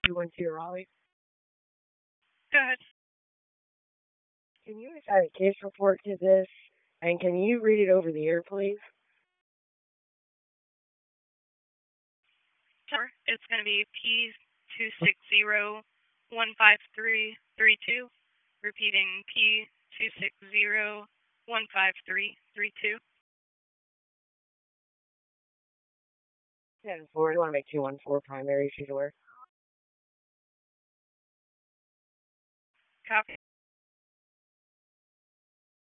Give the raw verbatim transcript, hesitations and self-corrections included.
two one two Raleigh. Go ahead. Can you add a case report to this? And can you read it over the air, please? Sure. It's going to be P two six zero one five three three two. Repeating P two six zero one five three three two. ten four. I want to make two one four primary, she's aware. Copy.